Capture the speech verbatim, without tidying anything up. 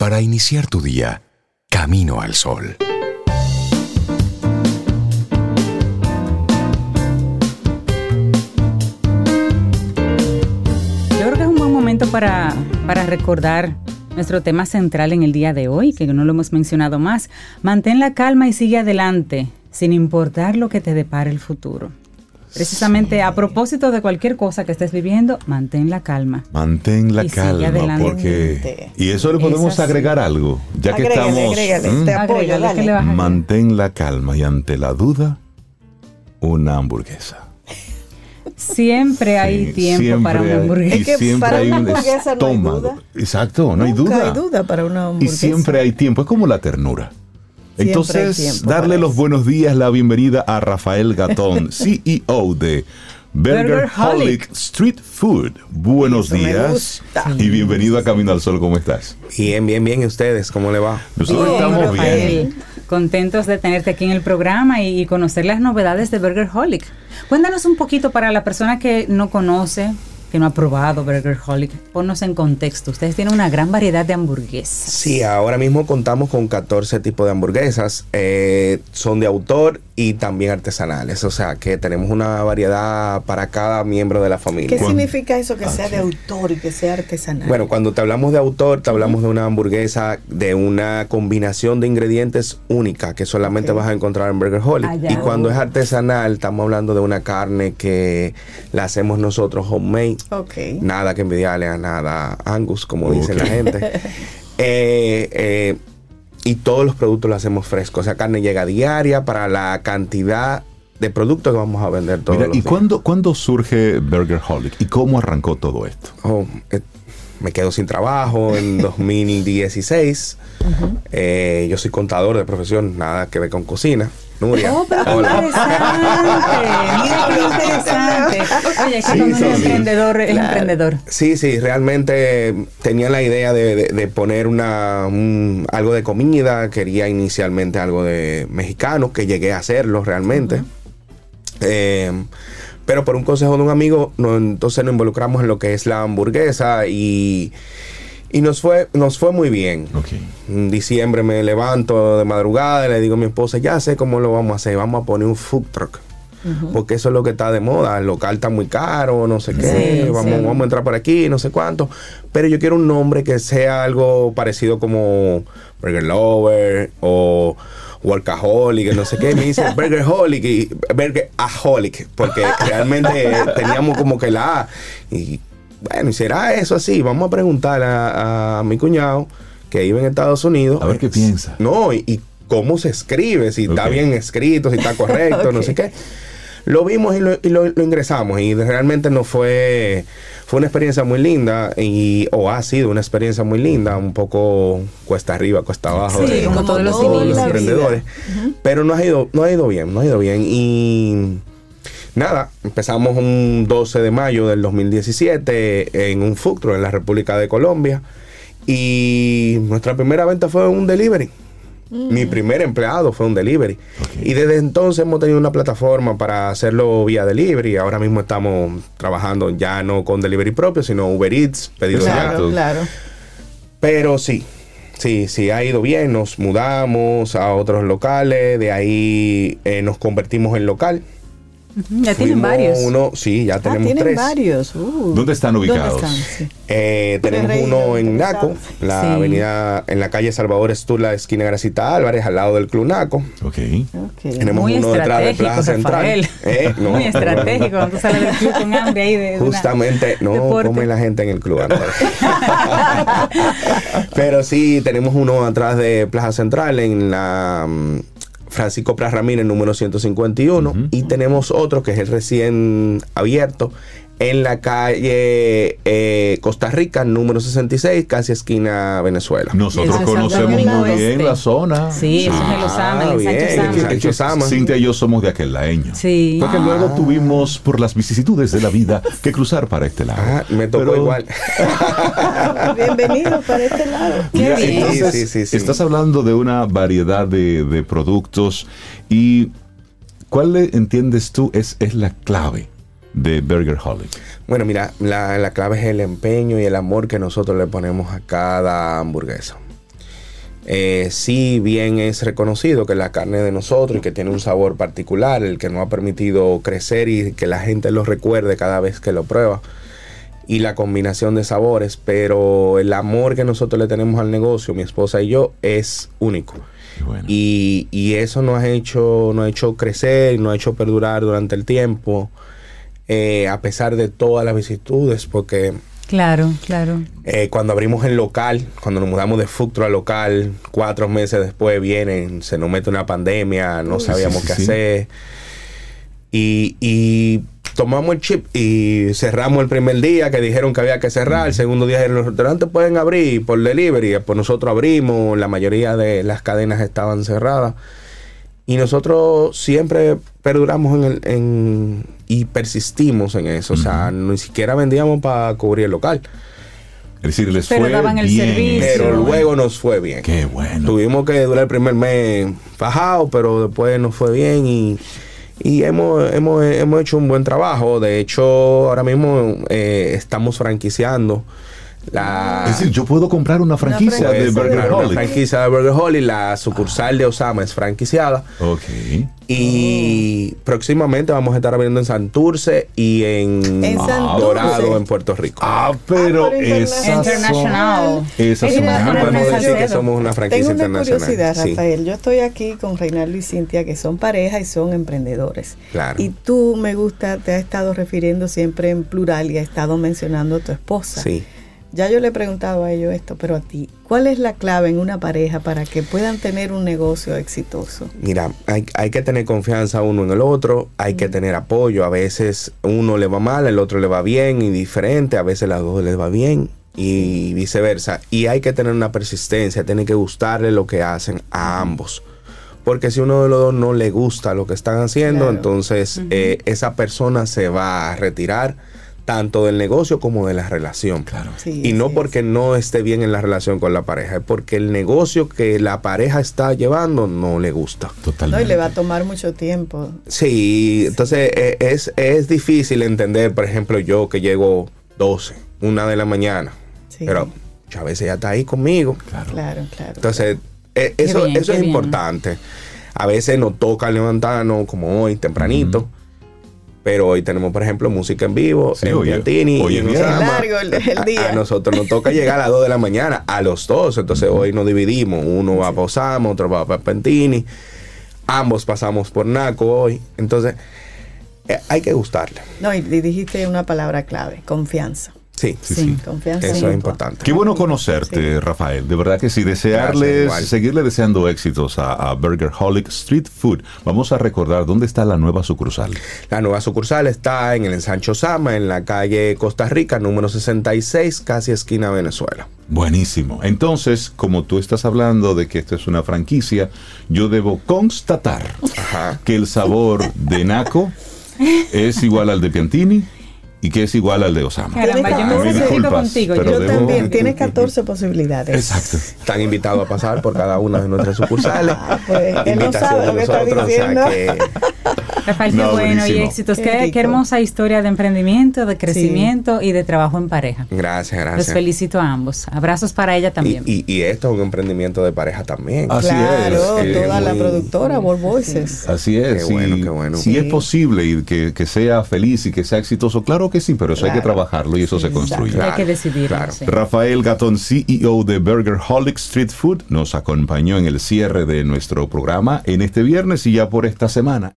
para iniciar tu día camino al sol. Yo creo que es un buen momento para, para recordar nuestro tema central en el día de hoy, que no lo hemos mencionado más. Mantén la calma y sigue adelante, sin importar lo que te depare el futuro. Precisamente sí. A propósito de cualquier cosa que estés viviendo, mantén la calma. Mantén la calma, porque... Y eso le podemos agregar algo, ya que agrégale, estamos... Agrégale, ¿Mm? Te apoyo, agrégale, ¿qué le vas a mantén la calma y ante la duda, una hamburguesa. Siempre hay sí, tiempo siempre para una hamburguesa. Es que siempre para hay una un hamburguesa estómago. No hay duda. Exacto, no hay Nunca duda. hay duda para una hamburguesa. Y siempre hay tiempo, es como la ternura. Siempre Entonces, darle los buenos días, la bienvenida a Rafael Gatón, C E O de Burgerholic Street Food. Buenos Eso días y bienvenido a Camino al Sol. ¿Cómo estás? Bien, bien, bien. ¿Y ustedes? ¿Cómo le va? Nosotros bien, estamos Rafael. bien. Contentos de tenerte aquí en el programa y, y conocer las novedades de Burgerholic. Cuéntanos un poquito para la persona que no conoce, que no ha probado Burgerholic. Ponnos en contexto. Ustedes tienen una gran variedad de hamburguesas. Sí, ahora mismo contamos con catorce tipos de hamburguesas. Eh, son de autor y también artesanales. O sea, que tenemos una variedad para cada miembro de la familia. ¿Qué ¿Cuándo? significa eso, que Ah, sea sí. de autor y que sea artesanal? Bueno, cuando te hablamos de autor, te hablamos de una hamburguesa de una combinación de ingredientes única que solamente Okay. vas a encontrar en Burgerholic. Allá. Y cuando es artesanal, estamos hablando de una carne que la hacemos nosotros homemade. Ok. Nada que envidiarle a nada Angus, como Okay. dice la gente. eh, eh, y todos los productos los hacemos frescos. Esa carne llega diaria para la cantidad de productos que vamos a vender todos Mira, los ¿y días. cuándo, cuándo surge Burgerholic? ¿Y cómo arrancó todo esto? Oh, eh, me quedo sin trabajo en dos mil dieciséis. Uh-huh. eh, yo soy contador de profesión, nada que ver con cocina. Nuria. Oh, pero qué interesante. Mira qué interesante. Oye, es que Sí, cuando sí, uno es sí. emprendedor, es Claro. emprendedor. Sí, sí, realmente tenía la idea de, de, de poner una un, algo de comida. Quería inicialmente algo de mexicano, que llegué a hacerlo realmente. Uh-huh. Eh, pero por un consejo de un amigo, no, entonces nos involucramos en lo que es la hamburguesa y... Y nos fue, nos fue muy bien. Okay. En diciembre me levanto de madrugada y le digo a mi esposa, ya sé cómo lo vamos a hacer, vamos a poner un food truck. Uh-huh. Porque eso es lo que está de moda, el local está muy caro, no sé qué, sí, vamos, sí. vamos a entrar por aquí, no sé cuánto. Pero yo quiero un nombre que sea algo parecido como Burger Lover o Workaholic, no sé qué. Me dice Burgerholic y Burgeraholic, porque realmente teníamos como que la A. Y bueno, ¿y será eso así? Vamos a preguntar a, a mi cuñado que vive en Estados Unidos. A ver qué piensa. No, y, y cómo se escribe, si okay. está bien escrito, si está correcto, okay. no sé qué. Lo vimos y lo, y lo, lo ingresamos y realmente nos fue fue una experiencia muy linda y o ha sido una experiencia muy linda, un poco cuesta arriba, cuesta abajo, sí, de, como, como todos los, todos los emprendedores, uh-huh. pero no ha ido no ha ido bien, no ha ido bien y nada, empezamos un doce de mayo del dos mil diecisiete en un food truck en la República de Colombia y nuestra primera venta fue un delivery. Mm. Mi primer empleado fue un delivery. Okay. Y desde entonces hemos tenido una plataforma para hacerlo vía delivery. Ahora mismo estamos trabajando ya no con delivery propio, sino Uber Eats, pedido claro, ya. Claro. Pero sí, sí, sí, ha ido bien. Nos mudamos a otros locales. De ahí eh, nos convertimos en local. Uh-huh. Ya tienen varios. Uno, sí, ya ah, tenemos tienen tres. varios. Uh. ¿Dónde están ubicados? ¿Dónde están? Sí. Eh, tenemos Reino, uno en Naco, la sí. avenida, en la calle Salvador Estula, esquina Gracita Álvarez, al lado del Club Naco. Okay. Okay. Tenemos Muy uno detrás de Plaza Rafael. Central. Eh, no, Muy estratégico. Cuando tú sales del club con hambre ahí de justamente, no deporte. come la gente en el club. Pero sí, tenemos uno atrás de Plaza Central, en la um, Francisco Pras Ramírez, número ciento cincuenta y uno. Uh-huh. Y tenemos otro que es el recién abierto en la calle eh, Costa Rica, número sesenta y seis, casi esquina Venezuela. Nosotros eso conocemos muy Oeste. bien la zona. Sí, eso Ah, es en Los Sama, en bien, Sancho Sama. en Sancho Sama. Cintia y yo somos de aquel laeño. Sí. Porque Ah. luego tuvimos, por las vicisitudes de la vida, que cruzar para este lado. Ah, me tocó Pero, igual. Bienvenido para este lado. Mira, Qué bien. entonces, Sí, sí, sí. estás hablando de una variedad de, de productos y ¿cuál le entiendes tú es, es la clave de Burgerholic? Bueno, mira, la, la clave es el empeño y el amor que nosotros le ponemos a cada hamburguesa. Eh, sí, bien es reconocido que la carne de nosotros y que tiene un sabor particular, el que nos ha permitido crecer y que la gente lo recuerde cada vez que lo prueba. Y la combinación de sabores, pero el amor que nosotros le tenemos al negocio, mi esposa y yo, es único. Bueno. Y, y eso nos ha hecho, nos ha hecho crecer, nos ha hecho perdurar durante el tiempo, eh, a pesar de todas las vicisitudes, porque... Claro, claro. Eh, cuando abrimos el local, cuando nos mudamos de food truck al local, cuatro meses después vienen, se nos mete una pandemia, no Uy, sabíamos sí, qué sí, hacer. Y, y tomamos el chip y cerramos el primer día que dijeron que había que cerrar. El segundo día dijeron, los restaurantes pueden abrir por delivery. Pues nosotros abrimos, la mayoría de las cadenas estaban cerradas. Y nosotros siempre perduramos en el, en, y persistimos en eso. Uh-huh. O sea, ni siquiera vendíamos para cubrir el local. Es decir, les pero fue daban el bien. servicio. Pero luego nos fue bien. Qué bueno. Tuvimos que durar el primer mes fajado, pero después nos fue bien y, y hemos, hemos, hemos hecho un buen trabajo. De hecho, ahora mismo eh, estamos franquiciando. La, es decir, yo puedo comprar una franquicia, una franquicia de Burger Holly. Una franquicia de Burger Holly. La sucursal de Osama es franquiciada. Ok. Y oh. próximamente vamos a estar abriendo en Santurce y en, en ah, Dorado, en Puerto Rico. Ah, pero, ah, pero esas internacional. Son, esas son ah, podemos decir que somos una franquicia Tengo una internacional. curiosidad, Rafael. Sí. Yo estoy aquí con Reinaldo y Cintia, que son pareja y son emprendedores. Claro. Y tú, me gusta, te has estado refiriendo siempre en plural y has estado mencionando a tu esposa. Sí. Ya yo le he preguntado a ellos esto, pero a ti, ¿cuál es la clave en una pareja para que puedan tener un negocio exitoso? Mira, hay, hay que tener confianza uno en el otro, hay mm. que tener apoyo. A veces uno le va mal, el otro le va bien y diferente, a veces las dos les va bien y viceversa. Y hay que tener una persistencia, tiene que gustarle lo que hacen a ambos. Porque si uno de los dos no le gusta lo que están haciendo, claro. entonces uh-huh. eh, esa persona se va a retirar tanto del negocio como de la relación. Claro. Sí, y no sí, porque sí. no esté bien en la relación con la pareja, es porque el negocio que la pareja está llevando no le gusta. Totalmente. No, y le va a tomar mucho tiempo. Sí, entonces sí. Es, es difícil entender, por ejemplo, yo que llego doce, una de la mañana, sí. pero a veces ya está ahí conmigo. Claro, claro. claro entonces, eh, eso, bien, eso es bien. importante. A veces nos toca levantarnos, como hoy, tempranito. Uh-huh. Pero hoy tenemos, por ejemplo, música en vivo, sí, en oye, Piantini. Oye, y nos es llama, largo el, el día. A, a nosotros nos toca llegar a las dos de la mañana, a los dos. Entonces uh-huh. hoy nos dividimos. Uno va sí. para Osama, otro va para Piantini. Ambos pasamos por Naco hoy. Entonces, eh, hay que gustarle. No, y dijiste una palabra clave, confianza. Sí, sí, sí. Confianza. Eso sí. es importante. Qué bueno conocerte, sí. Rafael. De verdad que sí, desearles, Gracias, seguirle deseando éxitos a, a Burger Holic Street Food. Vamos a recordar dónde está la nueva sucursal. La nueva sucursal está en el ensanche Osama, en la calle Costa Rica, número sesenta y seis, casi esquina Venezuela. Buenísimo. Entonces, como tú estás hablando de que esto es una franquicia, yo debo constatar Ajá. que el sabor de Naco es igual al de Piantini y que es igual al de Osama. Caramba, yo me necesito contigo. Yo debo... también. Tienes catorce posibilidades. Exacto. Están invitados a pasar por cada una de nuestras sucursales. Ah, pues, él no sabe lo que está nosotros, diciendo. O sea que... Rafael, qué No, bueno buenísimo. y éxitos. Qué Qué, rico. qué hermosa historia de emprendimiento, de crecimiento sí. y de trabajo en pareja. Gracias, gracias. Los felicito a ambos. Abrazos para ella también. Y, y, y esto es un emprendimiento de pareja también. Así Claro, es. toda Eh, la muy- productora, World Voices. Sí. Así es. Qué bueno, y qué bueno. Si Sí. es posible y que, que sea feliz y que sea exitoso, claro que sí, pero eso hay que Claro. trabajarlo y eso Sí, se construye. Y hay que Claro, decidirlo. claro. sí. Rafael Gatón, C E O de Burger Holic Street Food, nos acompañó en el cierre de nuestro programa en este viernes y ya por esta semana.